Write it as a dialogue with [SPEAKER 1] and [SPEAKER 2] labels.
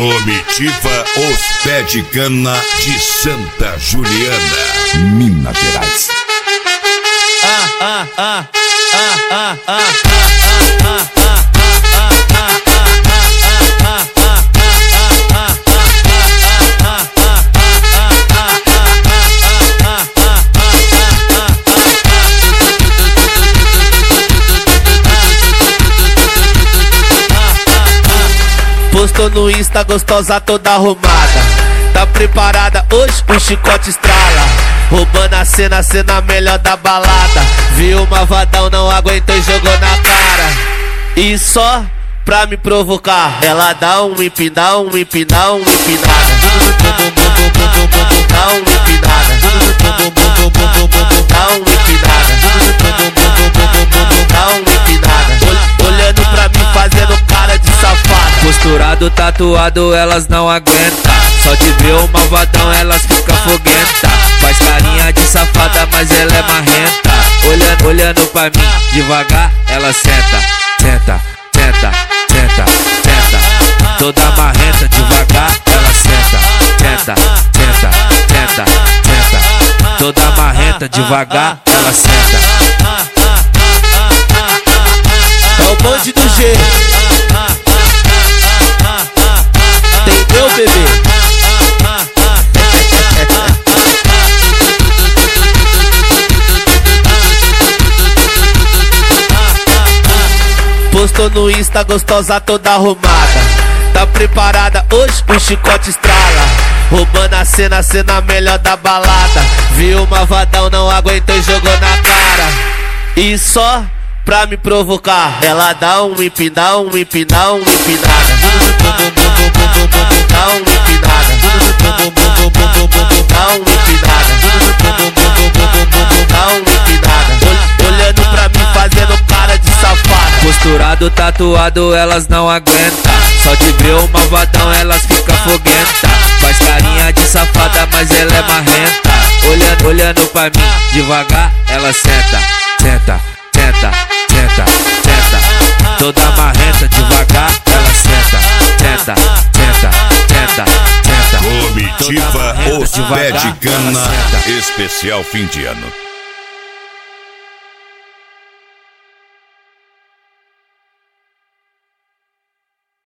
[SPEAKER 1] Comitiva Os Pé de Cana de Santa Juliana, Minas Gerais.
[SPEAKER 2] Postou no Insta, gostosa toda arrumada. Tá preparada, hoje o chicote estrala. Roubando a cena melhor da balada. Viu uma vadão, não aguentou e jogou na cara. E só pra me provocar, ela dá um empinada. Dá um empinada. Dá um empinada. Dá um empinada. Olhando pra mim fazendo cara de safada.
[SPEAKER 3] Posturado, tatuado, elas não aguentam. Só de ver o malvadão elas ficam foguenta. Faz carinha de safada, mas ela é marrenta. Olhando pra mim, devagar, ela senta. Senta, senta, senta, senta. Toda marrenta, devagar, ela senta. Senta, senta, senta, senta. Toda marrenta, devagar, ela senta.
[SPEAKER 2] É o bonde do G. Entendeu, bebê? Postou no Insta, gostosa toda arrumada. Tá preparada, hoje o chicote estrala. Roubando a cena melhor da balada. Viu uma vadão, não aguentou e jogou na cara. E só pra me provocar, ela dá um empinada. Dá um empinada. Dá um empinada. Dá um empinada. Olhando pra mim fazendo cara de safada.
[SPEAKER 3] Posturado, tatuado, elas não aguentam. Só de ver o malvadão elas ficam foguenta. Faz carinha de safada, mas ela é marrenta. Olhando pra mim, devagar, ela senta. Senta, senta, senta, senta. Toda marrenta, devagar, ela senta. Senta, senta, senta, senta.
[SPEAKER 1] Comitiva Os Pé de Cana, especial fim de ano.